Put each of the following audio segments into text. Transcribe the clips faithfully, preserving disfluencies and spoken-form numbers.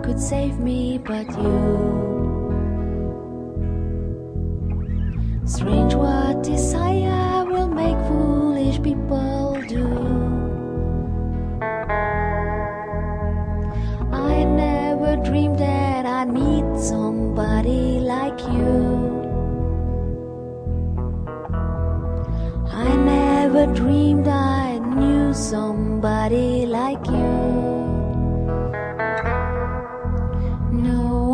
could save me but you. Strange what desire will make foolish people do. I never dreamed that I'd meet somebody like you. I never dreamed I knew somebody like you. No,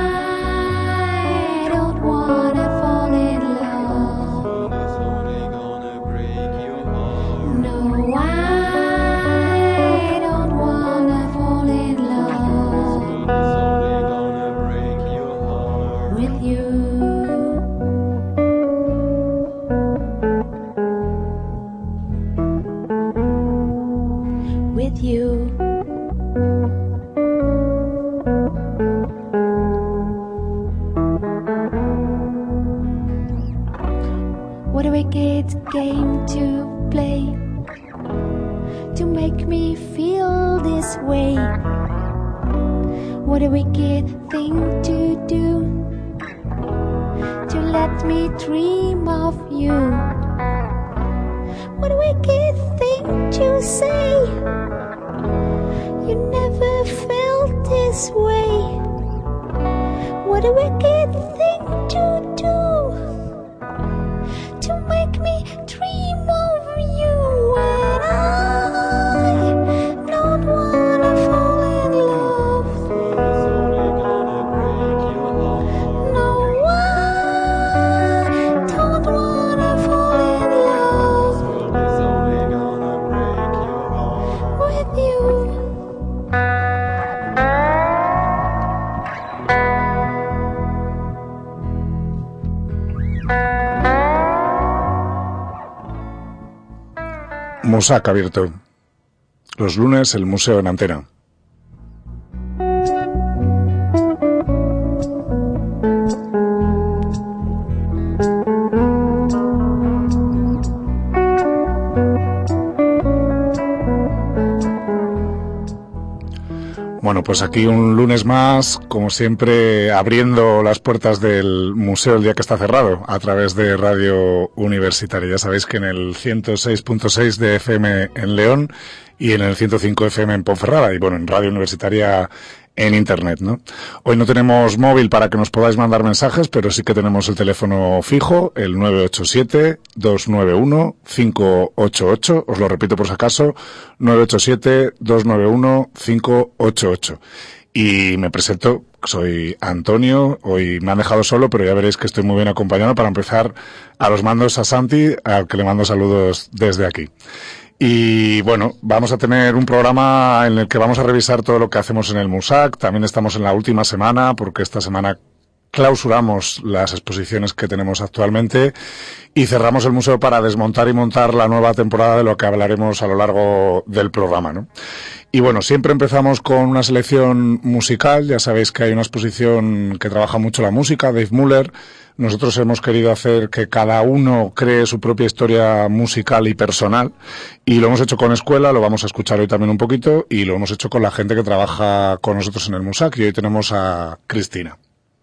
I don't wanna fall in love. It's only gonna break your heart. No, I don't wanna fall in love It's only gonna break your heart. with you. With you. What a wicked game to play to make me feel this way. What a wicked thing to do to let me dream of you. What a wicked thing to say. You never felt this way. What a wicked thing to do to make me dream of you. And I don't wanna fall in love. It's only gonna break your heart. No, I don't wanna fall in love It's only gonna break your heart. with you. Musac abierto. Los lunes el museo en antena. Bueno, pues aquí un lunes más, como siempre, abriendo las puertas del museo el día que está cerrado, a través de Radio Universitaria. Ya sabéis que en el ciento seis punto seis de F M en León y en el ciento cinco F M en Ponferrada, y bueno, en Radio Universitaria en Internet, ¿no? Hoy no tenemos móvil para que nos podáis mandar mensajes, pero sí que tenemos el teléfono fijo, el nueve ocho siete, dos nueve uno, cinco ocho ocho. Os lo repito por si acaso, nueve ocho siete, dos nueve uno, cinco ocho ocho. Y me presento, soy Antonio, hoy me han dejado solo, pero ya veréis que estoy muy bien acompañado. Para empezar, a los mandos a Santi, al que le mando saludos desde aquí. Y bueno, vamos a tener un programa en el que vamos a revisar todo lo que hacemos en el Musac. También estamos en la última semana, porque esta semana clausuramos las exposiciones que tenemos actualmente y cerramos el museo para desmontar y montar la nueva temporada, de lo que hablaremos a lo largo del programa, ¿no? Y bueno, siempre empezamos con una selección musical. Ya sabéis que hay una exposición que trabaja mucho la música, Dave Muller. Nosotros hemos querido hacer que cada uno cree su propia historia musical y personal, y lo hemos hecho con escuela, lo vamos a escuchar hoy también un poquito, y lo hemos hecho con la gente que trabaja con nosotros en el Musac, y hoy tenemos a Cristina.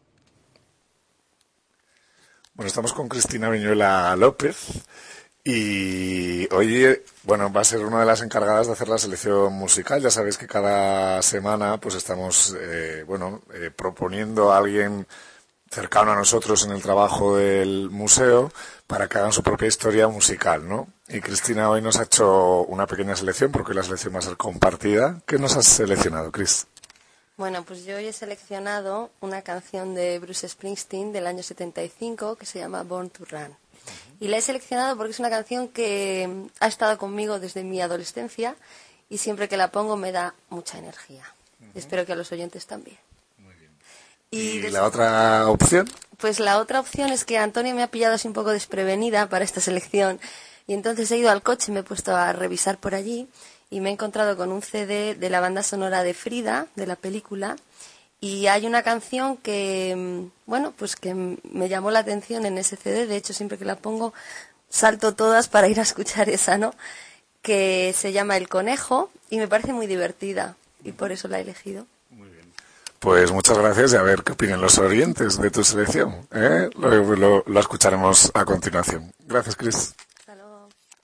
Bueno, estamos con Cristina Viñuela López, y hoy, bueno, va a ser una de las encargadas de hacer la selección musical. Ya sabéis que cada semana pues estamos, eh, bueno, eh, proponiendo a alguien cercano a nosotros en el trabajo del museo para que hagan su propia historia musical, ¿no? Y Cristina hoy nos ha hecho una pequeña selección, porque la selección va a ser compartida. ¿Qué nos has seleccionado, Cris? Bueno, pues yo hoy he seleccionado una canción de Bruce Springsteen del año setenta y cinco que se llama Born to Run. Y la he seleccionado porque es una canción que ha estado conmigo desde mi adolescencia y siempre que la pongo me da mucha energía. Uh-huh. Espero que a los oyentes también. ¿Y, ¿Y la otra opción? Pues la otra opción es que Antonio me ha pillado así un poco desprevenida para esta selección, y entonces he ido al coche, me he puesto a revisar por allí y me he encontrado con un C D de la banda sonora de Frida, de la película, y hay una canción que, bueno, pues que me llamó la atención en ese C D. De hecho, siempre que la pongo salto todas para ir a escuchar esa, ¿no? Que se llama El Conejo y me parece muy divertida y por eso la he elegido. Pues muchas gracias y a ver qué opinan los oyentes de tu selección. ¿eh? Lo, lo, lo escucharemos a continuación. Gracias, Chris. Hasta luego.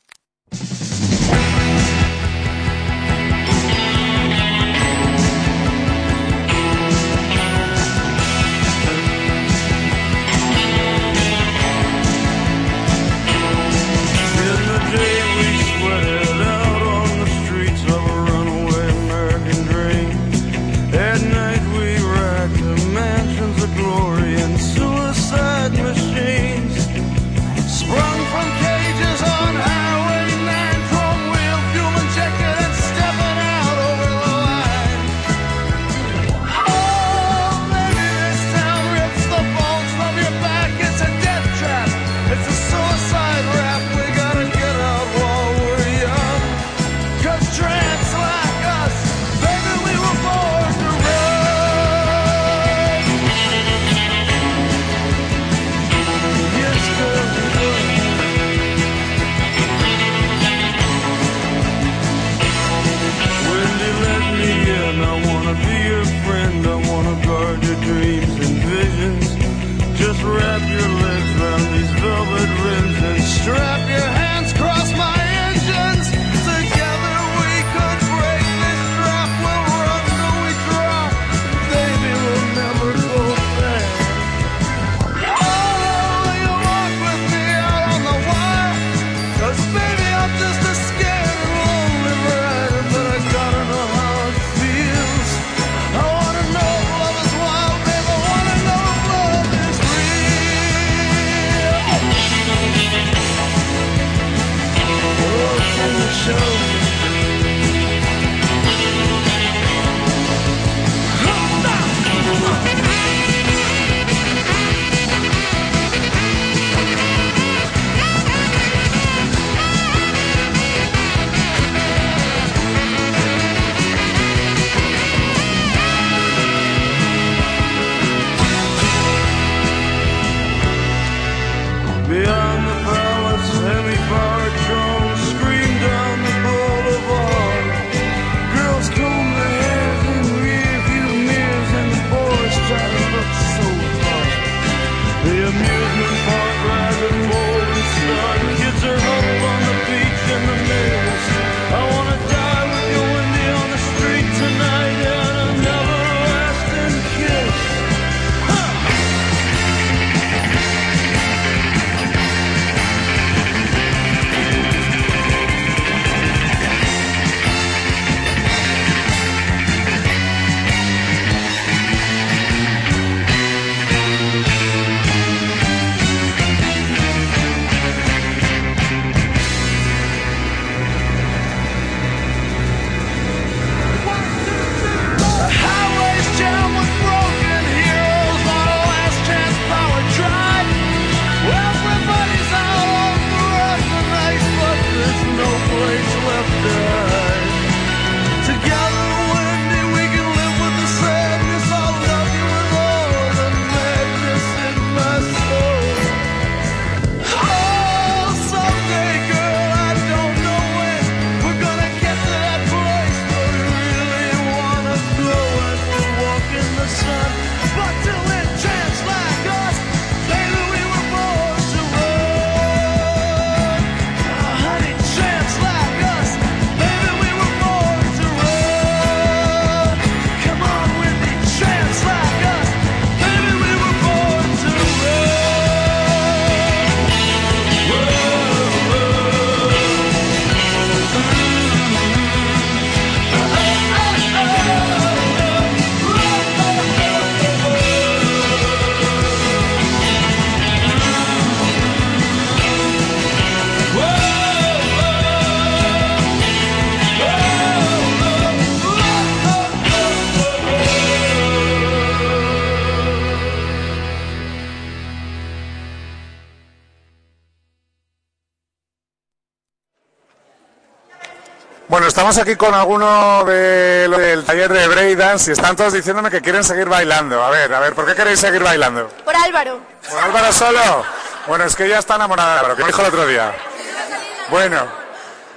Bueno, estamos aquí con alguno de, del taller de breakdance y están todos diciéndome que quieren seguir bailando. A ver, a ver, ¿por qué queréis seguir bailando? Por Álvaro. ¿Por Álvaro solo? Bueno, es que ella está enamorada de Álvaro, que me dijo el otro día. Bueno,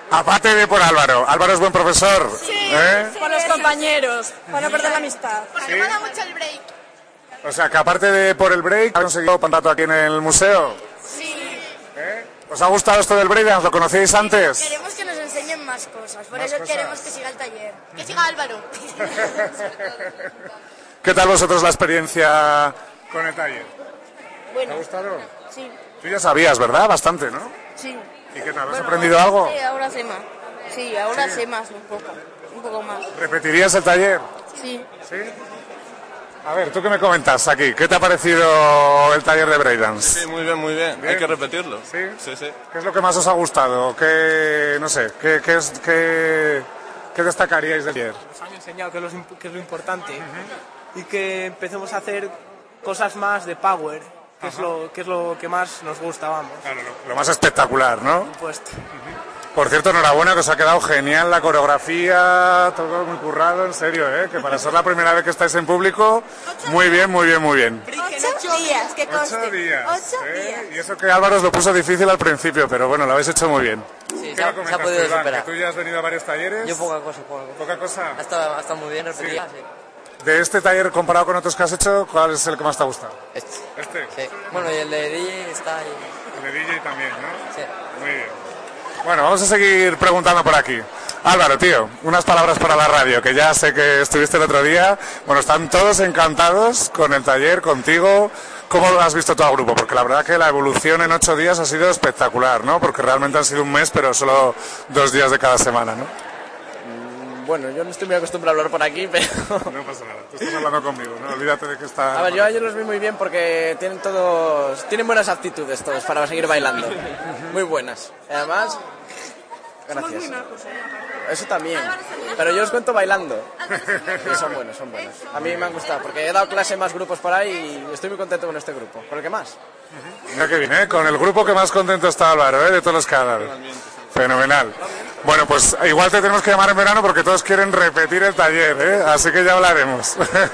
Aparte de por Álvaro. Álvaro es buen profesor. Sí, ¿eh? por los compañeros, para no perder la amistad. Porque mola mucho el break. O sea, que aparte de por el break, ¿has conseguido un rato aquí en el museo? Sí. ¿Eh? ¿Os ha gustado esto del breakdance? ¿Lo conocíais antes? Queremos que nos enseñen más cosas, por Más eso cosas. queremos que siga el taller. Que siga Álvaro. ¿Qué tal vosotros la experiencia con el taller? ¿Te ha gustado? Sí, Tú ya sabías, ¿verdad? Bastante, ¿no? sí. ¿Y qué tal? ¿Has aprendido algo? Sí, ahora sé más. Sí, ahora Sí. sé más un poco, un poco más. ¿Repetirías el taller? Sí. ¿Sí? A ver, ¿tú qué me comentas aquí? ¿Qué te ha parecido el taller de breakdance? Sí, muy bien, muy bien. Bien. Hay que repetirlo. ¿Sí? Sí, sí. ¿Qué es lo que más os ha gustado? ¿Qué, no sé, qué, qué, es, qué, qué destacaríais del taller? Nos han enseñado que es lo, que es lo importante y que empecemos a hacer cosas más de power, que es, lo, que es lo que más nos gusta, vamos. Claro, lo, lo más espectacular, ¿no? Puesto. Por cierto, enhorabuena, que os ha quedado genial la coreografía, todo muy currado, en serio, ¿eh? Que para ser la primera vez que estáis en público, muy bien, muy bien, muy bien. Ocho días, que conste. Ocho días. Ocho ¿eh? días. Y eso que Álvaro os lo puso difícil al principio, pero bueno, lo habéis hecho muy bien. Sí, ¿Qué se ha, me se comentas ha podido tú, Iván? superar. Que tú ya has venido a varios talleres. Yo poca cosa, poca cosa. Poca cosa. Ha estado, ha estado muy bien repetida, sí. De este taller comparado con otros que has hecho, ¿cuál es el que más te ha gustado? Este. Este. Sí. Bueno, y el de D J está ahí. El de D J también, ¿no? Sí. Muy bien. Bueno, vamos a seguir preguntando por aquí. Álvaro, tío, unas palabras para la radio, que ya sé que estuviste el otro día. Bueno, están todos encantados con el taller, contigo. ¿Cómo lo has visto todo el grupo? Porque la verdad que la evolución en ocho días ha sido espectacular, ¿no? Porque realmente han sido un mes, pero solo dos días de cada semana, ¿no? Bueno, yo no estoy muy acostumbrado a hablar por aquí, pero... No pasa nada, tú estás hablando conmigo, ¿no? Olvídate de que está... A ver, yo a ellos los vi muy bien porque tienen todos... Tienen buenas aptitudes todos para seguir bailando. Muy buenas. Y además... Gracias. Eso también. Pero yo os cuento bailando. Sí, son buenos, son buenos. A mí me han gustado porque he dado clase en más grupos por ahí y estoy muy contento con este grupo. ¿Con el que más? Mira que bien, ¿eh? Con el grupo que más contento está Álvaro, ¿eh? De todos los que ha dado. Fenomenal. Bueno, pues igual te tenemos que llamar en verano porque todos quieren repetir el taller, ¿eh? Así que ya hablaremos.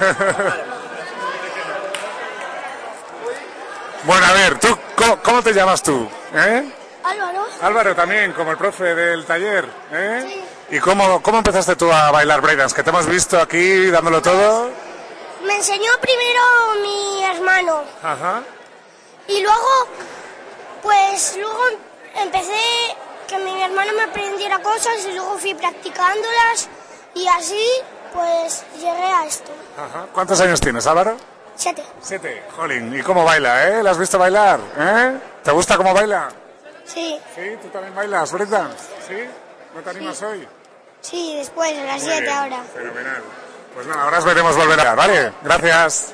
Bueno, a ver, ¿tú cómo, cómo te llamas tú? ¿Eh? Álvaro. Álvaro también, como el profe del taller, ¿eh? Sí. ¿Y cómo, cómo empezaste tú a bailar breakdance? Que te hemos visto aquí dándolo todo. Me enseñó primero mi hermano Ajá. y luego, pues luego empecé que mi hermano me aprendiera cosas y luego fui practicándolas y así pues llegué a esto. Ajá. ¿Cuántos años tienes, Álvaro? Siete. Siete. Jolín, ¿y cómo baila, eh? ¿La has visto bailar? ¿Eh? ¿Te gusta cómo baila? Sí, ¿Sí? ¿Tú también bailas breakdance? ¿Sí? ¿No te animas hoy? sí, después, a las Muy siete bien, ahora. Fenomenal. Pues nada, ahora os veremos volver a... ¿Vale? Gracias.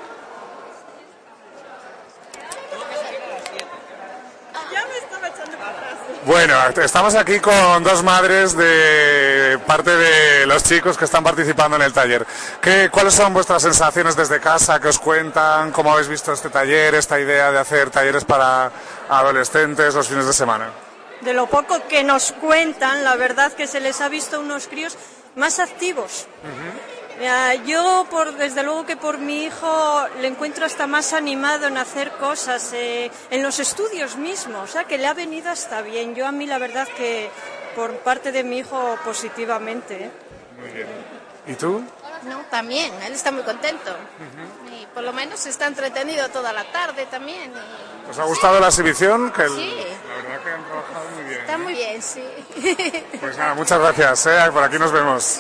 Bueno, estamos aquí con dos madres de parte de los chicos que están participando en el taller. ¿Qué, ¿Cuáles son vuestras sensaciones desde casa? ¿Qué os cuentan? ¿Cómo habéis visto este taller, esta idea de hacer talleres para adolescentes los fines de semana? De lo poco que nos cuentan, la verdad que se les ha visto unos críos más activos. Mira, yo, por, desde luego que por mi hijo le encuentro hasta más animado en hacer cosas, eh, en los estudios mismos, o sea, que le ha venido hasta bien. Yo a mí la verdad que por parte de mi hijo positivamente. ¿eh? Muy bien. ¿Y tú? No, también, él está muy contento. Uh-huh. Y por lo menos está entretenido toda la tarde también. Y... ¿Os ha gustado sí. la exhibición? Que el... Sí. La verdad que han trabajado muy bien. Está ¿eh? muy bien, sí. Pues nada, muchas gracias, ¿eh? Por aquí nos vemos.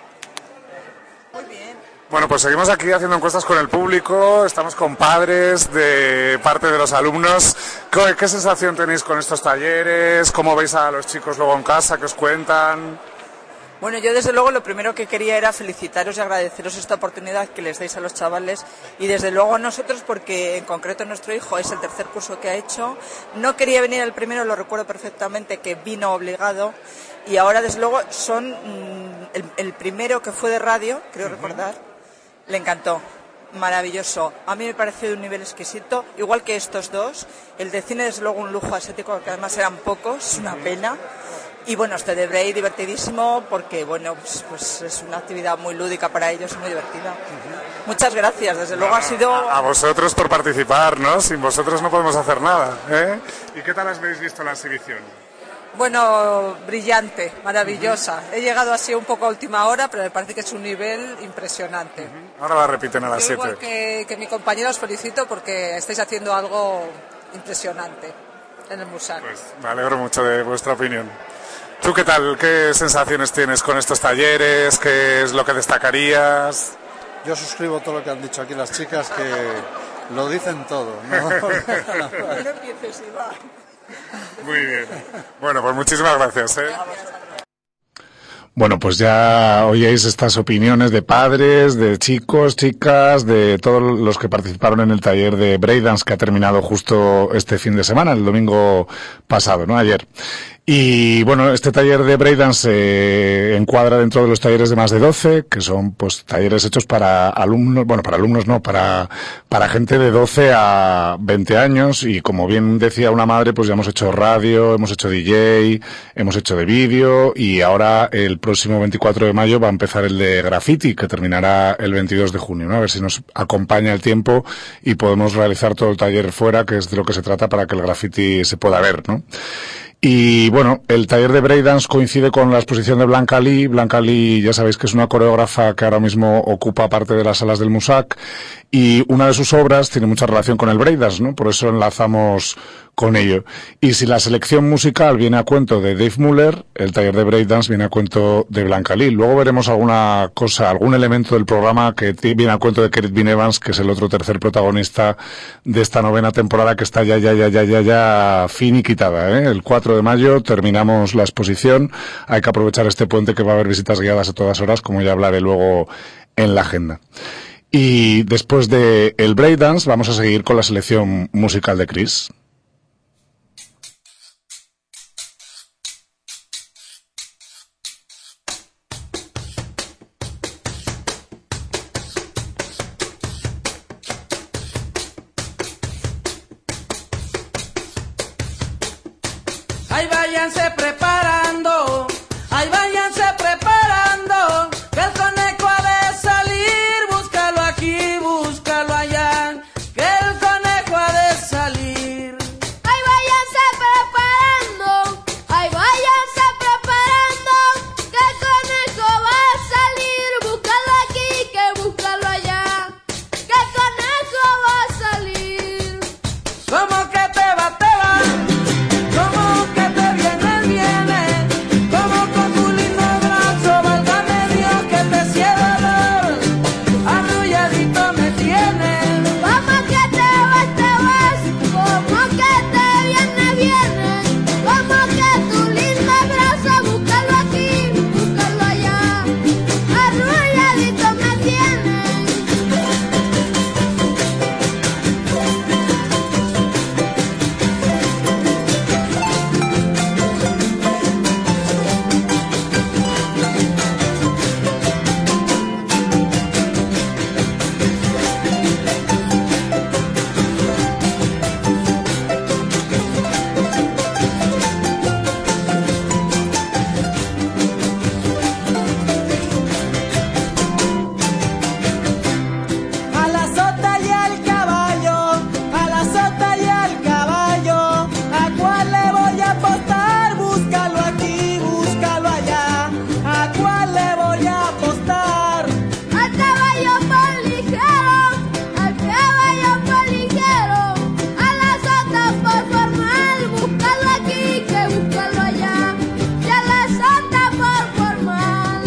Bueno, pues seguimos aquí haciendo encuestas con el público, estamos con padres de parte de los alumnos. ¿Qué, qué sensación tenéis con estos talleres? ¿Cómo veis a los chicos luego en casa? ¿Qué os cuentan? Bueno, yo desde luego lo primero que quería era felicitaros y agradeceros esta oportunidad que les dais a los chavales y desde luego a nosotros porque en concreto nuestro hijo es el tercer curso que ha hecho. No quería venir el primero, lo recuerdo perfectamente, que vino obligado y ahora desde luego son mmm, el, el primero que fue de radio, creo uh-huh. recordar. Le encantó, maravilloso. A mí me pareció de un nivel exquisito, igual que estos dos. El de cine, desde luego, un lujo ascético, que además eran pocos, una pena. Y bueno, este de Bray divertidísimo, porque bueno, pues, pues es una actividad muy lúdica para ellos y muy divertida. Uh-huh. Muchas gracias, desde luego a, ha sido... A vosotros por participar, ¿no? Sin vosotros no podemos hacer nada, ¿eh? ¿Y qué tal habéis visto la exhibición? Bueno, brillante, maravillosa. He llegado así un poco a última hora, pero me parece que es un nivel impresionante. Ahora la repiten a las Yo siete. igual que, que mi compañero os felicito porque estáis haciendo algo impresionante en el Musac. Pues me alegro mucho de vuestra opinión. ¿Tú qué tal? ¿Qué sensaciones tienes con estos talleres? ¿Qué es lo que destacarías? Yo suscribo todo lo que han dicho aquí las chicas, que lo dicen todo, ¿no? No empieces, Iván. Muy bien. Bueno, pues muchísimas gracias, ¿eh? Bueno, pues ya oíais estas opiniones de padres, de chicos, chicas, de todos los que participaron en el taller de breakdance que ha terminado justo este fin de semana, el domingo pasado, ¿no? Ayer. Y bueno, este taller de breakdance se encuadra dentro de los talleres de más de doce, que son pues talleres hechos para alumnos, bueno, para alumnos no, para para gente de doce a veinte años, y como bien decía una madre, pues ya hemos hecho radio, hemos hecho D J, hemos hecho de vídeo, y ahora el próximo veinticuatro de mayo va a empezar el de graffiti, que terminará el veintidós de junio, ¿no? A ver si nos acompaña el tiempo y podemos realizar todo el taller fuera, que es de lo que se trata, para que el graffiti se pueda ver, ¿no? Y bueno, el taller de breakdance coincide con la exposición de Blanca Lee. Blanca Lee, ya sabéis que es una coreógrafa que ahora mismo ocupa parte de las salas del Musac, y una de sus obras tiene mucha relación con el breakdance, ¿no? Por eso enlazamos con ello. Y si la selección musical viene a cuento de Dave Muller, el taller de breakdance viene a cuento de Blanca Lee. Luego veremos alguna cosa, algún elemento del programa que viene a cuento de Kerith Bean Evans, que es el otro tercer protagonista de esta novena temporada, que está ya, ya, ya, ya, ya, ya finiquitada, ¿eh? El cuatro de mayo terminamos la exposición. Hay que aprovechar este puente, que va a haber visitas guiadas a todas horas, como ya hablaré luego en la agenda. Y después de el breakdance vamos a seguir con la selección musical de Chris. Ahí váyanse preparando, ahí váyanse preparando, que el conejo ha de salir, búscalo aquí, búscalo allá, que el conejo ha de salir. Ahí váyanse preparando, ahí váyanse preparando, que el conejo va a salir, búscalo aquí, que búscalo allá, que el conejo va a salir. ¿Cómo que te va, te va? ¿Cómo que te viene, viene? ¿Cómo con tu lindo brazo, válgame Dios, que te cierra dolor? Arrulladito me tienes. ¿Cómo que te vas, te vas? ¿Cómo que te viene, viene? ¿Cómo que tu lindo brazo, búscalo aquí, búscalo allá? Arrulladito me tienes. A la sota y al caballo, a la sota y al caballo, ¿a cuál le voy a apostar? Búscalo aquí, búscalo allá, ¿a cuál le voy a apostar? Al caballo por ligero, al caballo por ligero, a la sota por formal, búscalo aquí, que búscalo allá, y a la sota por formal.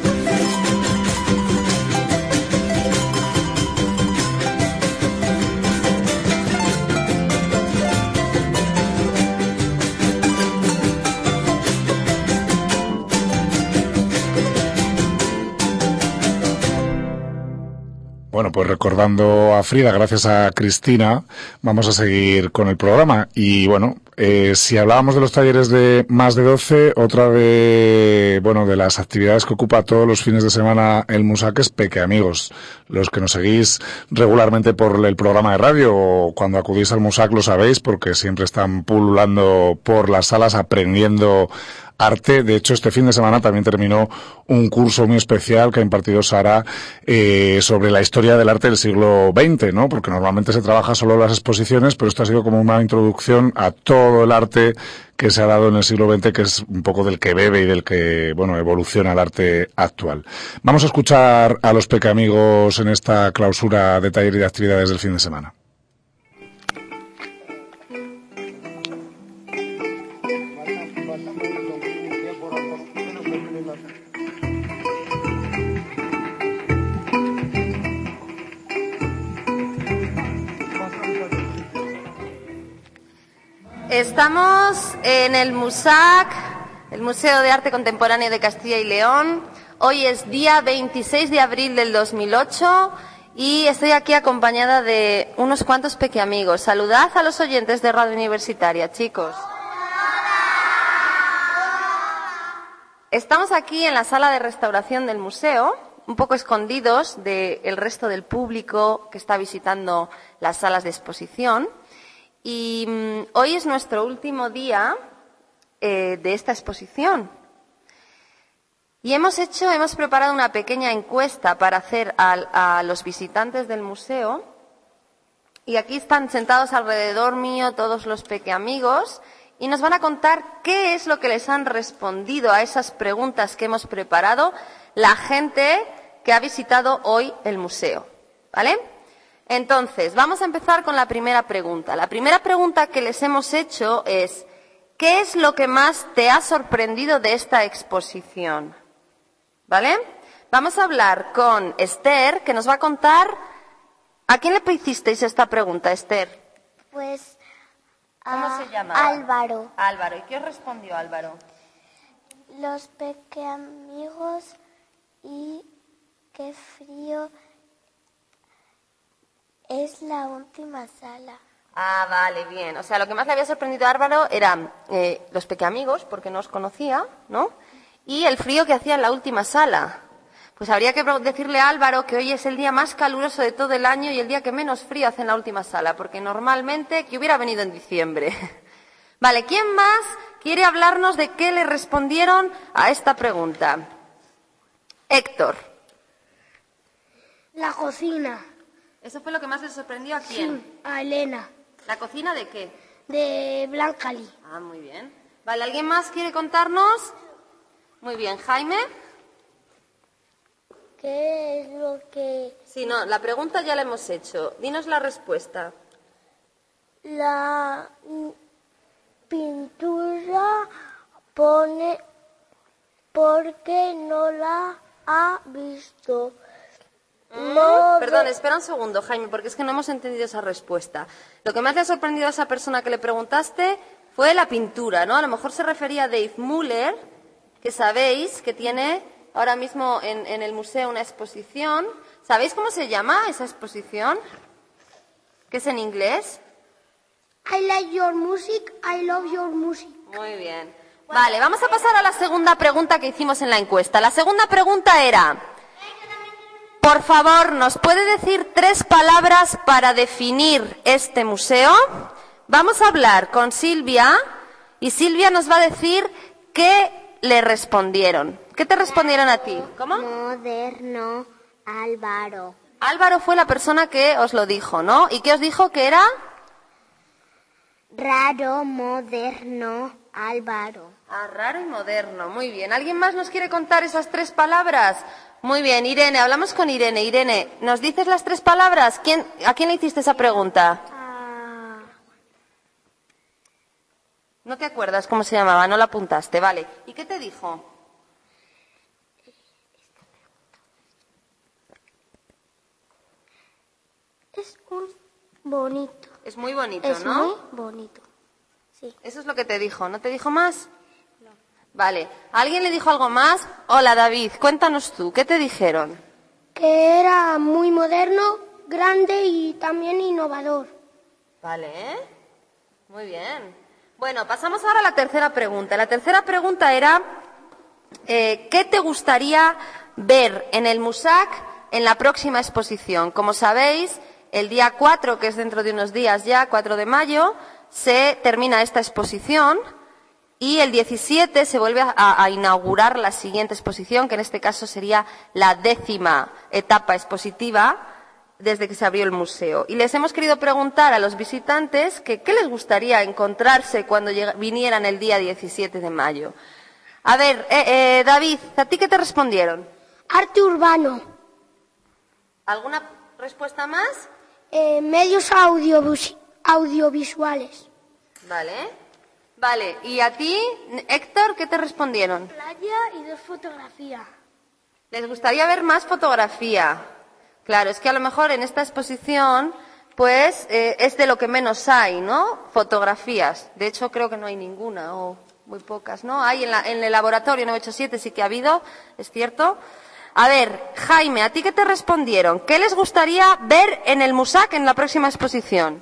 Bueno, pues recordando a Frida, gracias a Cristina, vamos a seguir con el programa. Y bueno, eh, si hablábamos de los talleres de más de doce, otra de, bueno, de las actividades que ocupa todos los fines de semana el Musac es Peque Amigos. Los que nos seguís regularmente por el programa de radio o cuando acudís al Musac lo sabéis, porque siempre están pululando por las salas aprendiendo arte. De hecho, este fin de semana también terminó un curso muy especial que ha impartido Sara eh, sobre la historia del arte del siglo veinte, ¿no? Porque normalmente se trabaja solo las exposiciones, pero esto ha sido como una introducción a todo el arte que se ha dado en el siglo veinte, que es un poco del que bebe y del que, bueno, evoluciona el arte actual. Vamos a escuchar a los Pequeamigos en esta clausura de taller y de actividades del fin de semana. Estamos en el MUSAC, el Museo de Arte Contemporáneo de Castilla y León. Hoy es día veintiséis de abril del dos mil ocho y estoy aquí acompañada de unos cuantos pequeamigos. Saludad a los oyentes de Radio Universitaria, chicos. Estamos aquí en la sala de restauración del museo, un poco escondidos del resto del público que está visitando las salas de exposición. Y um, hoy es nuestro último día eh, de esta exposición. Y hemos hecho, hemos preparado una pequeña encuesta para hacer al, a los visitantes del museo. Y aquí están sentados alrededor mío todos los pequeamigos y nos van a contar qué es lo que les han respondido a esas preguntas que hemos preparado la gente que ha visitado hoy el museo. ¿Vale? Entonces, vamos a empezar con la primera pregunta. La primera pregunta que les hemos hecho es, ¿qué es lo que más te ha sorprendido de esta exposición? ¿Vale? Vamos a hablar con Esther, que nos va a contar... ¿A quién le hicisteis esta pregunta, Esther? Pues... ¿Cómo a se llama? Álvaro. Álvaro. ¿Y qué os respondió Álvaro? Los pequeamigos y qué frío... Es la última sala. Ah, vale, bien. O sea, lo que más le había sorprendido a Álvaro eran eh, los pequeamigos, porque no os conocía, ¿no? Y el frío que hacía en la última sala. Pues habría que decirle a Álvaro que hoy es el día más caluroso de todo el año y el día que menos frío hace en la última sala, porque normalmente que hubiera venido en diciembre. Vale, ¿quién más quiere hablarnos de qué le respondieron a esta pregunta? Héctor. La cocina. ¿Eso fue lo que más le sorprendió a quién? Sí, a Elena. ¿La cocina de qué? De Blancali. Ah, muy bien. Vale, ¿alguien más quiere contarnos? Muy bien, Jaime. ¿Qué es lo que...? Sí, no, la pregunta ya la hemos hecho. Dinos la respuesta. La pintura pone porque no la ha visto. No, Perdón, espera un segundo, Jaime, porque es que no hemos entendido esa respuesta. Lo que más le ha sorprendido a esa persona que le preguntaste fue la pintura, ¿no? A lo mejor se refería a Dave Muller, que sabéis que tiene ahora mismo en, en el museo una exposición. ¿Sabéis cómo se llama esa exposición? ¿Qué es en inglés? I like your music, I love your music. Muy bien. Vale, vamos a pasar a la segunda pregunta que hicimos en la encuesta. La segunda pregunta era... Por favor, ¿nos puede decir tres palabras para definir este museo? Vamos a hablar con Silvia y Silvia nos va a decir qué le respondieron. ¿Qué te respondieron a ti? ¿Cómo? Moderno, Álvaro. Álvaro fue la persona que os lo dijo, ¿no? ¿Y qué os dijo que era? Raro, moderno, Álvaro. Ah, raro y moderno, muy bien. ¿Alguien más nos quiere contar esas tres palabras? Muy bien, Irene, hablamos con Irene. Irene, ¿nos dices las tres palabras? ¿Quién, ¿A quién le hiciste esa pregunta? Ah. No te acuerdas cómo se llamaba, no la apuntaste, vale. ¿Y qué te dijo? Es muy bonito. Es muy bonito, es ¿no? Es muy bonito, sí. Eso es lo que te dijo, ¿no te dijo más? No. Vale, ¿alguien le dijo algo más? Hola, David, cuéntanos tú, ¿qué te dijeron? Que era muy moderno, grande y también innovador. Vale, ¿eh? Muy bien. Bueno, pasamos ahora a la tercera pregunta. La tercera pregunta era, eh, ¿qué te gustaría ver en el MUSAC en la próxima exposición? Como sabéis, el día cuatro, que es dentro de unos días ya, cuatro de mayo, se termina esta exposición Y el diecisiete se vuelve a, a inaugurar la siguiente exposición, que en este caso sería la décima etapa expositiva desde que se abrió el museo. Y les hemos querido preguntar a los visitantes que qué les gustaría encontrarse cuando lleg- vinieran el día diecisiete de mayo. A ver, eh, eh, David, ¿a ti qué te respondieron? Arte urbano. ¿Alguna respuesta más? Eh, medios audiovisuales. audiovisuales. Vale. Vale, ¿y a ti, Héctor, qué te respondieron? Playa y dos fotografías. Les gustaría ver más fotografía. Claro, es que a lo mejor en esta exposición, pues, eh, es de lo que menos hay, ¿no? Fotografías. De hecho, creo que no hay ninguna, o muy pocas, ¿no? Hay en, la, en el laboratorio nueve ocho siete sí que ha habido, ¿es cierto? A ver, Jaime, ¿a ti qué te respondieron? ¿Qué les gustaría ver en el MUSAC en la próxima exposición?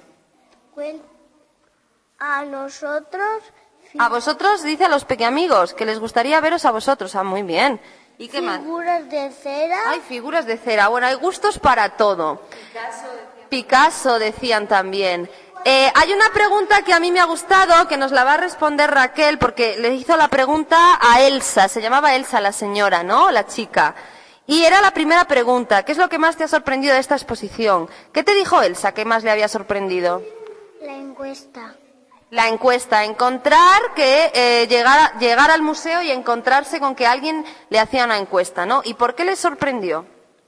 A nosotros. A vosotros, dice a los pequeñamigos, que les gustaría veros a vosotros. Ah, muy bien. ¿Y qué más? Figuras de cera. Hay figuras de cera. Bueno, hay gustos para todo. Picasso, Picasso decían también. Eh, hay una pregunta que a mí me ha gustado, que nos la va a responder Raquel, porque le hizo la pregunta a Elsa. Se llamaba Elsa la señora, ¿no? La chica. Y era la primera pregunta. ¿Qué es lo que más te ha sorprendido de esta exposición? ¿Qué te dijo Elsa que más le había sorprendido? La encuesta. La encuesta, encontrar que eh, llegar, llegar al museo y encontrarse con que alguien le hacía una encuesta, ¿no? ¿Y por qué le sorprendió?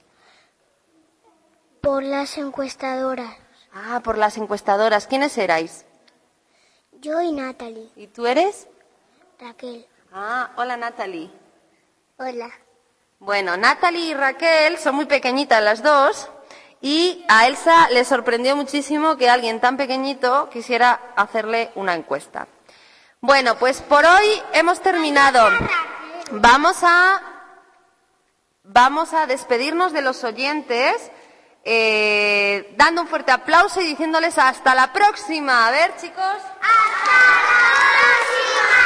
Por las encuestadoras. Ah, por las encuestadoras. ¿Quiénes erais? Yo y Natalie. ¿Y tú eres? Raquel. Ah, hola Natalie. Hola. Bueno, Natalie y Raquel son muy pequeñitas las dos. Y a Elsa le sorprendió muchísimo que alguien tan pequeñito quisiera hacerle una encuesta. Bueno, pues por hoy hemos terminado. Vamos a, vamos a despedirnos de los oyentes, eh, dando un fuerte aplauso y diciéndoles hasta la próxima. A ver, chicos. ¡Hasta la próxima!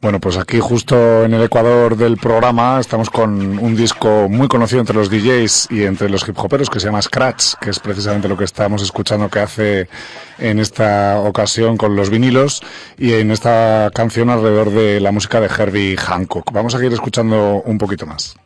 Bueno, pues aquí justo en el ecuador del programa estamos con un disco muy conocido entre los D Js y entre los hip hoperos que se llama Scratch, que es precisamente lo que estamos escuchando que hace en esta ocasión con los vinilos y en esta canción alrededor de la música de Herbie Hancock. Vamos a seguir escuchando un poquito más.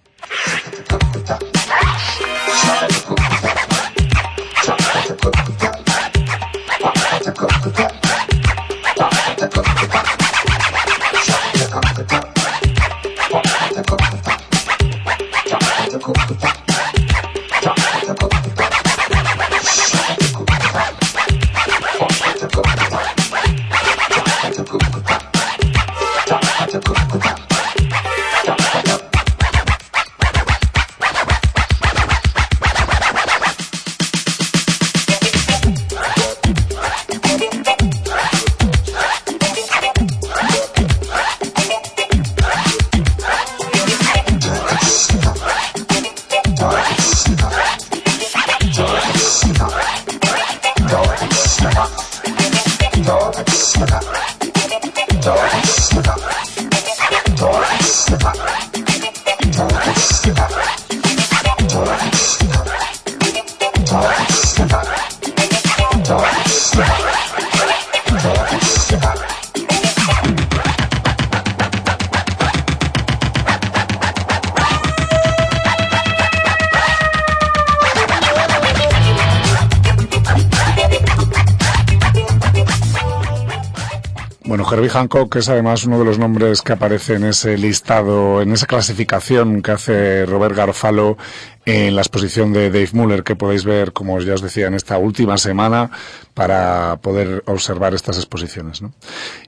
Herbie Hancock es además uno de los nombres que aparece en ese listado, en esa clasificación que hace Robert Garofalo en la exposición de Dave Muller, que podéis ver, como ya os decía, en esta última semana para poder observar estas exposiciones, ¿no?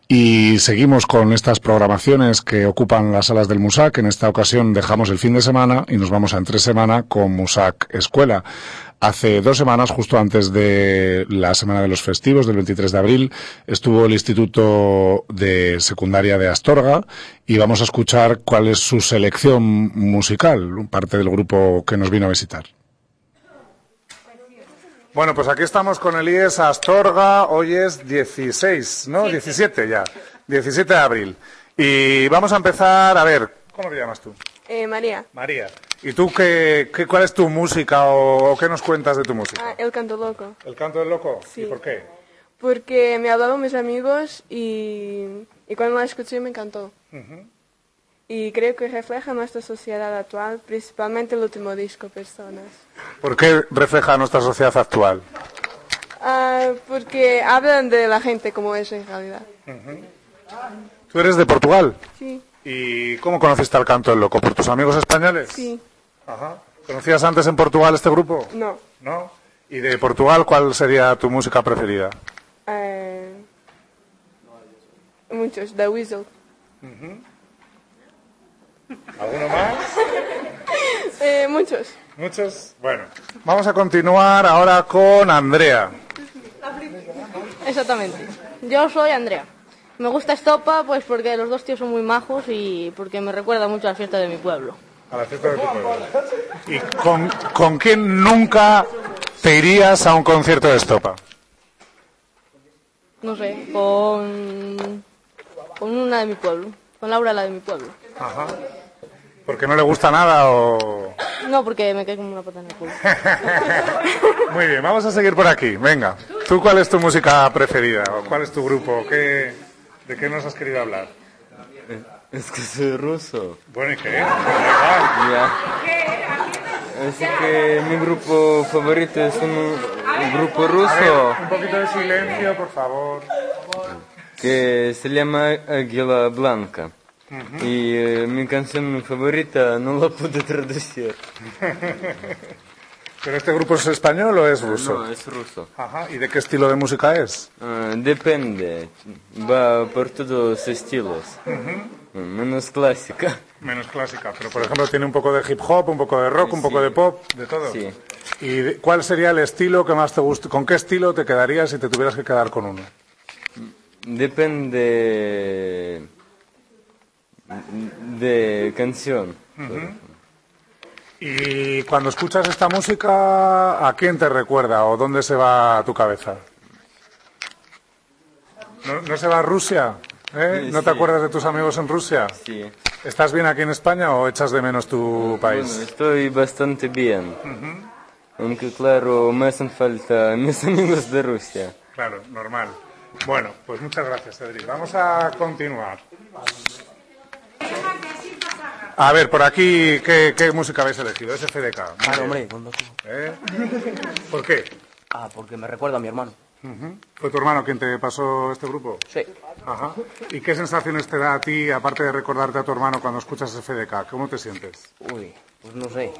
Y seguimos con estas programaciones que ocupan las salas del MUSAC. En esta ocasión dejamos el fin de semana y nos vamos a entre semana con MUSAC Escuela. Hace dos semanas, justo antes de la Semana de los Festivos, del veintitrés de abril, estuvo el Instituto de Secundaria de Astorga y vamos a escuchar cuál es su selección musical, parte del grupo que nos vino a visitar. Bueno, pues aquí estamos con el I E S Astorga, hoy es dieciséis, ¿no? diecisiete ya, diecisiete de abril. Y vamos a empezar, a ver, ¿cómo te llamas tú? Eh, María. María. ¿Y tú qué, qué, cuál es tu música o, o qué nos cuentas de tu música? Ah, el canto loco. ¿El canto del loco? Sí. ¿Y por qué? Porque me hablaron mis amigos y, y cuando la escuché me encantó. Uh-huh. Y creo que refleja nuestra sociedad actual, principalmente el último disco, Personas. ¿Por qué refleja nuestra sociedad actual? Ah, porque hablan de la gente como es en realidad. Uh-huh. ¿Tú eres de Portugal? Sí. ¿Y cómo conociste al canto del loco? ¿Por tus amigos españoles? Sí. Ajá. ¿Conocías antes en Portugal este grupo? No. ¿No? ¿Y de Portugal cuál sería tu música preferida? Eh, muchos, The Weasel. Uh-huh. ¿Alguno más? eh, muchos. ¿Muchos? Bueno, vamos a continuar ahora con Andrea. Exactamente. Yo soy Andrea. Me gusta Estopa pues porque los dos tíos son muy majos y porque me recuerda mucho a la fiesta de mi pueblo. A la fiesta de tu pueblo. ¿Y con, con quién nunca te irías a un concierto de Estopa? No sé, con... con una de mi pueblo. Con Laura, la de mi pueblo. Ajá. ¿Porque no le gusta nada o...? No, porque me cae como una pata en el culo. Muy bien, vamos a seguir por aquí. Venga, ¿tú cuál es tu música preferida? ¿O cuál es tu grupo? ¿Qué, ¿De qué nos has querido hablar? Es que soy ruso. Bueno, ¿y qué? Ya. Así que mi grupo favorito es un, un grupo ruso. A ver, un poquito de silencio, por favor. Que se llama Águila Blanca. Uh-huh. Y eh, mi canción favorita no la pude traducir. ¿Pero este grupo es español o es ruso? No, es ruso. Ajá. ¿Y de qué estilo de música es? Uh, depende. Va por todos los estilos. Uh-huh. Menos clásica. Menos clásica. Pero, por ejemplo, tiene un poco de hip hop, un poco de rock, un Sí. poco de pop, de todo. Sí. ¿Y de- cuál sería el estilo que más te gusta? ¿Con qué estilo te quedarías si te tuvieras que quedar con uno? Depende de canción. Uh-huh. Y cuando escuchas esta música, ¿a quién te recuerda o dónde se va tu cabeza? ¿No, no se va a Rusia? ¿Eh? ¿No Sí. te acuerdas de tus amigos en Rusia? Sí. ¿Estás bien aquí en España o echas de menos tu país? Bueno, estoy bastante bien. Aunque claro, me hacen falta mis amigos de Rusia. Claro, normal. Bueno, pues muchas gracias, Cedric. Vamos a continuar. A ver, por aquí, ¿qué, qué música habéis elegido? S F D K. Muy Claro, bien. hombre, cuando... ¿Eh? ¿Por qué? Ah, porque me recuerda a mi hermano. Ujú. ¿Fue tu hermano quien te pasó este grupo? Sí. Ajá. ¿Y qué sensaciones te da a ti, aparte de recordarte a tu hermano, cuando escuchas F D K? ¿Cómo te sientes? Uy, pues no sé.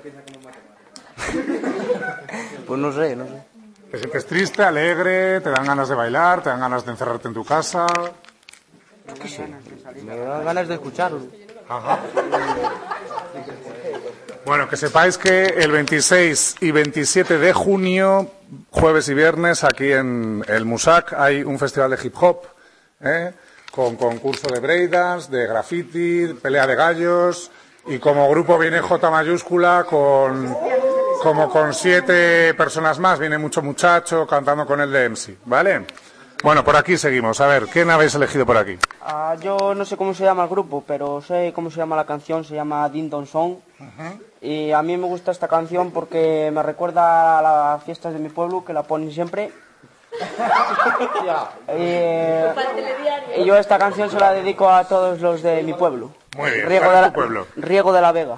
Pues no sé, no sé. ¿Te sientes triste, alegre, te dan ganas de bailar, te dan ganas de encerrarte en tu casa? ¿Qué sé? Me dan ganas de escucharlo. Ajá. Bueno, que sepáis que el veintiséis y veintisiete de junio, jueves y viernes, aquí en el Musac hay un festival de hip hop, ¿eh? Con concurso de breakdance, de graffiti, pelea de gallos, y como grupo viene J mayúscula con como con siete personas más, viene mucho muchacho cantando con el de M C, ¿vale? Bueno, por aquí seguimos. A ver, ¿quién habéis elegido por aquí? Ah, yo no sé cómo se llama el grupo, pero sé cómo se llama la canción, se llama Ding Dong Song. Y a mí me gusta esta canción porque me recuerda a las fiestas de mi pueblo, que la ponen siempre. y, y yo esta canción se la dedico a todos los de mi pueblo. Muy bien, Riego ¿cuál de es la, tu pueblo? Riego de la Vega.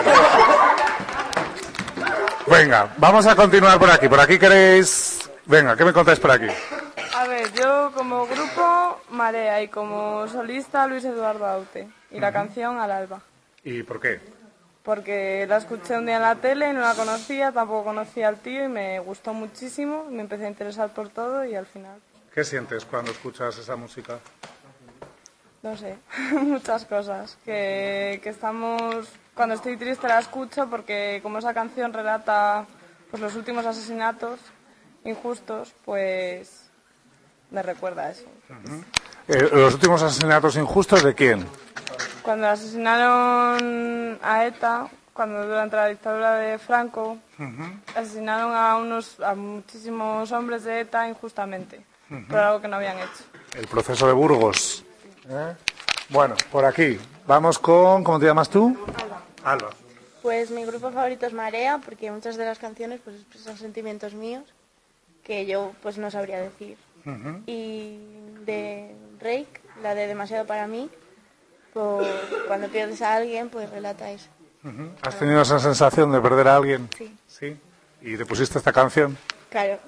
Venga, vamos a continuar por aquí. ¿Por aquí queréis...? Venga, ¿qué me contáis por aquí? A ver, yo como grupo Marea y como solista Luis Eduardo Aute. Y la canción Al Alba. ¿Y por qué? Porque la escuché un día en la tele y no la conocía, tampoco conocía al tío y me gustó muchísimo. Me empecé a interesar por todo y al final, ¿Qué sientes cuando escuchas esa música? no sé, muchas cosas. Que, que estamos... Cuando estoy triste la escucho porque como esa canción relata pues, los últimos asesinatos injustos, pues me recuerda a eso. Eh, ¿Los últimos asesinatos injustos de quién? Cuando asesinaron a ETA, cuando durante la dictadura de Franco, asesinaron a unos a muchísimos hombres de ETA injustamente, por algo que no habían hecho. El proceso de Burgos. ¿Eh? Bueno, por aquí. Vamos con... ¿Cómo te llamas tú? Alba. Alba. Pues mi grupo favorito es Marea, porque muchas de las canciones pues expresan sentimientos míos que yo pues no sabría decir. Ujú. Y de Rake, la de Demasiado para mí, por cuando pierdes a alguien, pues relata eso. Ujú. ¿Has tenido esa sensación de perder a alguien? Sí. ¿Sí? ¿Y te pusiste esta canción? Claro.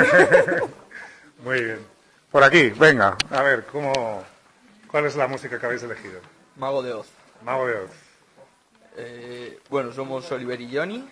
Muy bien. Por aquí, venga, a ver, ¿cómo, ¿cuál es la música que habéis elegido? Mago de Oz. Mago de Oz. Eh, bueno, somos Oliver y Johnny.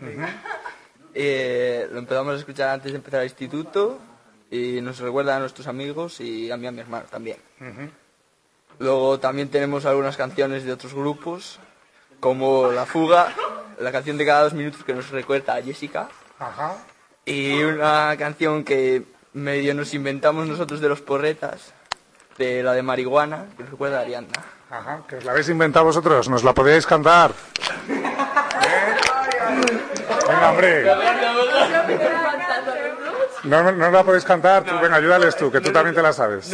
Eh, lo empezamos a escuchar antes de empezar el instituto y nos recuerda a nuestros amigos y a mí y a mi hermano también. Ujú. Luego también tenemos algunas canciones de otros grupos, como La Fuga, la canción de cada dos minutos que nos recuerda a Jessica, Ajá. y una canción que medio nos inventamos nosotros de los Porretas, de la de Marihuana, que nos recuerda a Ariadna. Ajá, que os la habéis inventado vosotros, ¿nos la podíais cantar? ¿Eh? Venga, hombre. No, no la podéis cantar, tú, venga, ayúdales tú, que tú también te la sabes.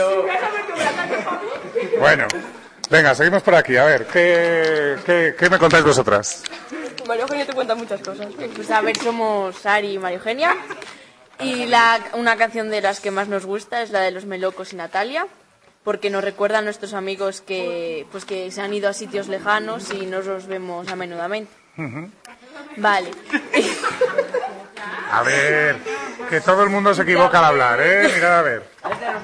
Bueno, venga, seguimos por aquí, a ver, ¿qué, qué, qué me contáis vosotras? María Eugenia te cuenta muchas cosas. Pues a ver, somos Sari y María Eugenia. Y la, una canción de las que más nos gusta es la de Los Melocos y Natalia, porque nos recuerda a nuestros amigos que, pues que se han ido a sitios lejanos y no los vemos a menudamente. Ujú. Vale. A ver, que todo el mundo se equivoca al hablar, ¿eh? Mirad a ver.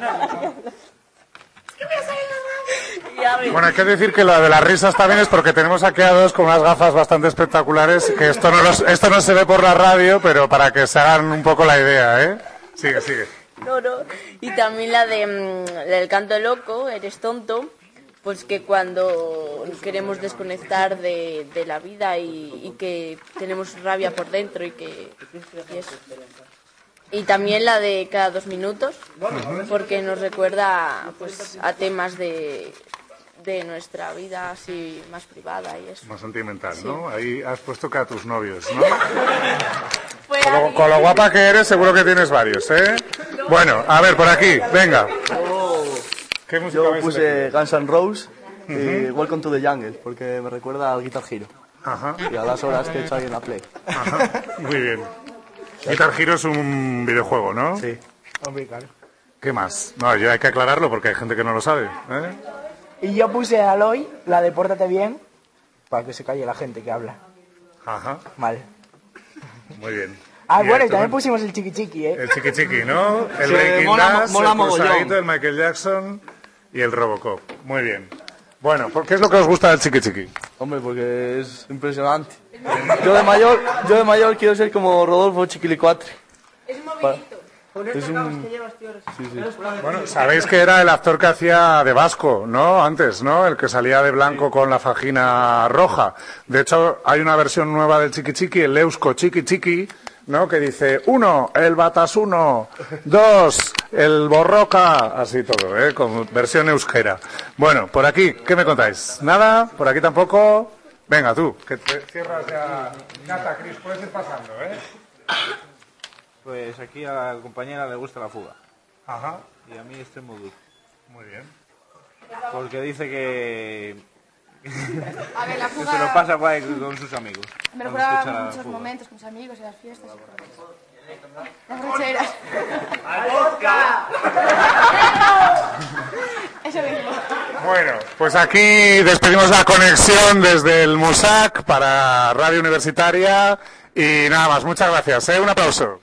Bueno, hay que decir que la de las risas también es porque tenemos aquí a dos con unas gafas bastante espectaculares, que esto no, los, esto no se ve por la radio, pero para que se hagan un poco la idea, ¿eh? Sigue, sigue. No, no. Y también la de mm, la del canto loco, Eres tonto, pues que cuando queremos desconectar de, de la vida y, y que tenemos rabia por dentro y que y eso. Y también la de Cada dos minutos, porque nos recuerda pues a temas de, de nuestra vida así más privada y eso. Más sentimental, Sí. ¿no? Ahí has puesto que a tus novios, ¿no? Con lo, con lo guapa que eres, seguro que tienes varios, ¿eh? Bueno, a ver, por aquí, venga. ¿Qué música Yo habéis puse elegido? Guns N' Roses y Ujú. Welcome to the Jungle, porque me recuerda al Guitar Hero. Ajá. Y a las horas que he hecho ahí en la Play. Ajá. Muy bien. Guitar Hero es un videojuego, ¿no? Sí. ¿Qué más? No, yo hay que aclararlo porque hay gente que no lo sabe. ¿eh? Y yo puse a Aloy, la de Pórtate Bien, para que se calle la gente que habla. Ajá. Vale. Muy bien. Ah, Y bueno, y esto, también pusimos el chiqui chiqui, ¿eh? El chiqui chiqui, ¿no? El Sí, Breaking mola- Dance, mola el mogollón. cruzadito, el Michael Jackson y el Robocop. Muy bien. Bueno, ¿por qué es lo que os gusta del chiqui chiqui? Hombre, porque es impresionante. Yo de mayor, yo de mayor quiero ser como Rodolfo Chiquilicuatre. Es movidito. Es un... Sí, sí. Bueno, sabéis que era el actor que hacía de Vasco, ¿no? Antes, ¿no? El que salía de blanco con la fajina roja. De hecho, hay una versión nueva del chiqui chiqui, el Eusko chiqui chiqui, ¿no? Que dice, uno, el Batasuno, dos, el Borroca, así todo, ¿eh? Con versión euskera. Bueno, por aquí, ¿qué me contáis? ¿Nada? ¿Por aquí tampoco? Venga, tú, que te cierras ya. Nata, Cris, puedes ir pasando, ¿eh? Pues aquí a la compañera le gusta la fuga. Ajá. Y a mí extremo duro. Muy bien. Porque dice que... A ver, la que fuga- se lo pasa guay con sus amigos. Me cuando recuerda escucha la muchos fuga. momentos con sus amigos y las fiestas y cosas. Las rancheras. ¡Al vodka! Eso mismo. Bueno, pues aquí despedimos la conexión desde el MUSAC para Radio Universitaria y nada más, muchas gracias, ¿eh? Un aplauso.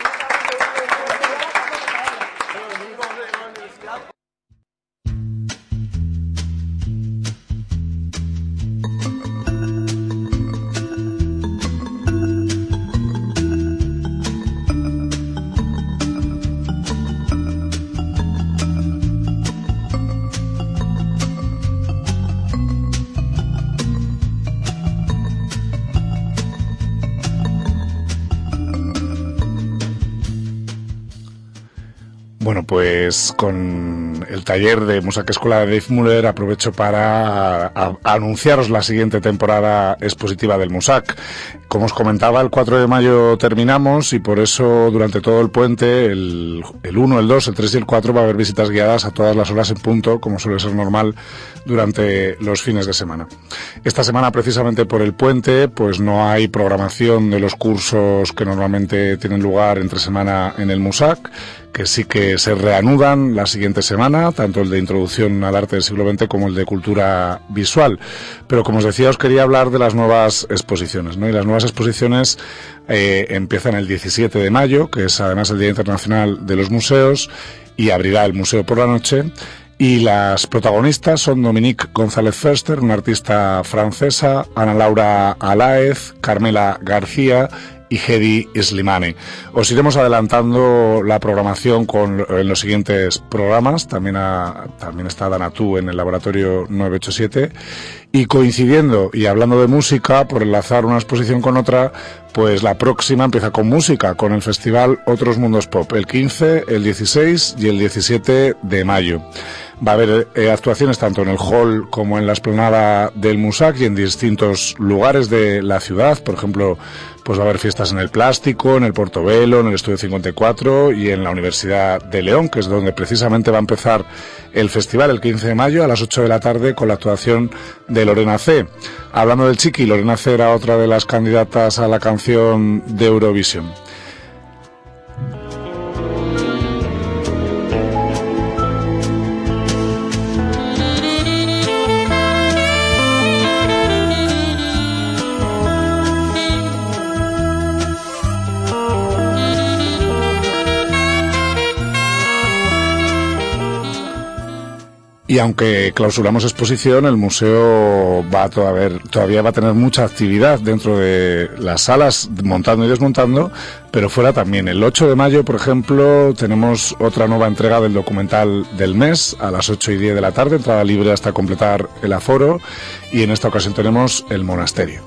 Bueno, pues con el taller de Musac Escuela de Dave Muller aprovecho para a- a anunciaros la siguiente temporada expositiva del Musac. Como os comentaba, el cuatro de mayo terminamos y por eso durante todo el puente, el, el uno, el dos, el tres y el cuatro va a haber visitas guiadas a todas las horas en punto, como suele ser normal durante los fines de semana. Esta semana, precisamente por el puente, pues no hay programación de los cursos que normalmente tienen lugar entre semana en el Musac, que sí que se reanudan la siguiente semana, tanto el de Introducción al Arte del Siglo veinte como el de Cultura Visual. Pero como os decía, os quería hablar de las nuevas exposiciones, ¿no? Y las nuevas exposiciones eh, empiezan el diecisiete de mayo, que es además el Día Internacional de los Museos, y abrirá el museo por la noche. Y las protagonistas son Dominique González Förster, una artista francesa, Ana Laura Alaez, Carmela García y Hedy Slimane. Os iremos adelantando la programación con, en los siguientes programas. También, a, también está Danatú en el laboratorio nueve ocho siete. Y coincidiendo y hablando de música, por enlazar una exposición con otra, pues la próxima empieza con música, con el festival Otros Mundos Pop, el quince, el dieciséis y el diecisiete de mayo. Va a haber eh, actuaciones tanto en el hall como en la explanada del Musac y en distintos lugares de la ciudad. Por ejemplo, pues va a haber fiestas en el Plástico, en el Portobelo, en el Estudio cincuenta y cuatro y en la Universidad de León, que es donde precisamente va a empezar el festival el quince de mayo a las ocho de la tarde con la actuación de Lorena C. Hablando del Chiqui, Lorena C era otra de las candidatas a la canción de Eurovisión. Y aunque clausuramos exposición, el museo va a todavía, todavía va a tener mucha actividad dentro de las salas, montando y desmontando, pero fuera también. El ocho de mayo, por ejemplo, tenemos otra nueva entrega del documental del mes a las ocho y diez de la tarde, entrada libre hasta completar el aforo, y en esta ocasión tenemos El Monasterio.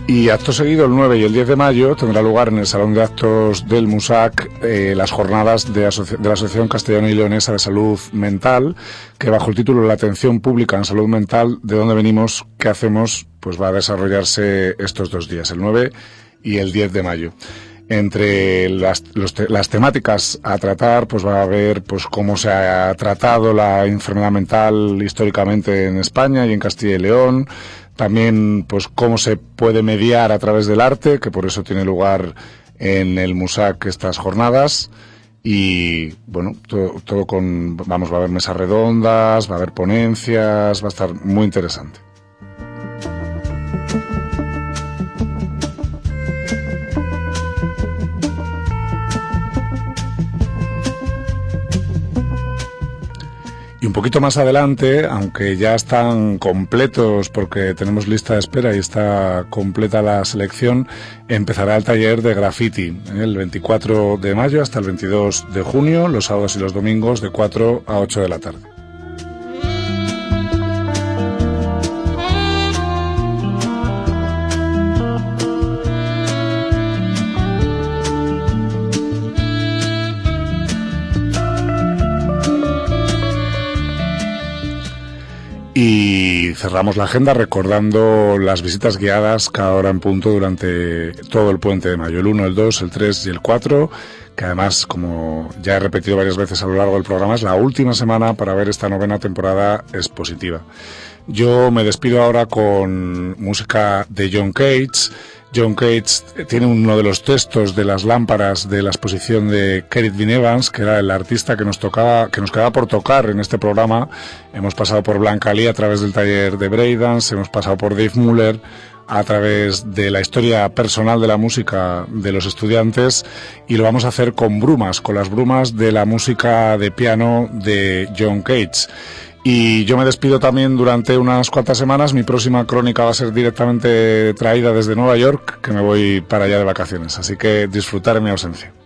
Y acto seguido, el nueve y el diez de mayo, tendrá lugar en el Salón de Actos del MUSAC eh, las jornadas de, asoci- de la Asociación Castellano y Leonesa de Salud Mental, que bajo el título La atención pública en salud mental, de dónde venimos, qué hacemos, pues va a desarrollarse estos dos días, el nueve y el diez de mayo. Entre las, los te, las temáticas a tratar, pues va a haber pues cómo se ha tratado la enfermedad mental históricamente en España y en Castilla y León. También, pues, cómo se puede mediar a través del arte, que por eso tiene lugar en el MUSAC estas jornadas. Y, bueno, todo, todo con, vamos, va a haber mesas redondas, va a haber ponencias, va a estar muy interesante. Y un poquito más adelante, aunque ya están completos porque tenemos lista de espera y está completa la selección, empezará el taller de graffiti, ¿eh? el veinticuatro de mayo hasta el veintidós de junio, los sábados y los domingos de cuatro a ocho de la tarde. Y cerramos la agenda recordando las visitas guiadas cada hora en punto durante todo el puente de mayo, el uno, el dos, el tres y el cuatro, que además, como ya he repetido varias veces a lo largo del programa, es la última semana para ver esta novena temporada expositiva. Yo me despido ahora con música de John Cage. John Cage tiene uno de los textos de las lámparas de la exposición de Kerith Bean Evans, que era el artista que nos tocaba, que nos quedaba por tocar en este programa. Hemos pasado por Blanca Lee a través del taller de Breakdance, hemos pasado por Dave Muller a través de la historia personal de la música de los estudiantes, y lo vamos a hacer con brumas, con las brumas de la música de piano de John Cage. Y yo me despido también durante unas cuantas semanas. Mi próxima crónica va a ser directamente traída desde Nueva York, que me voy para allá de vacaciones. Así que disfrutar en mi ausencia.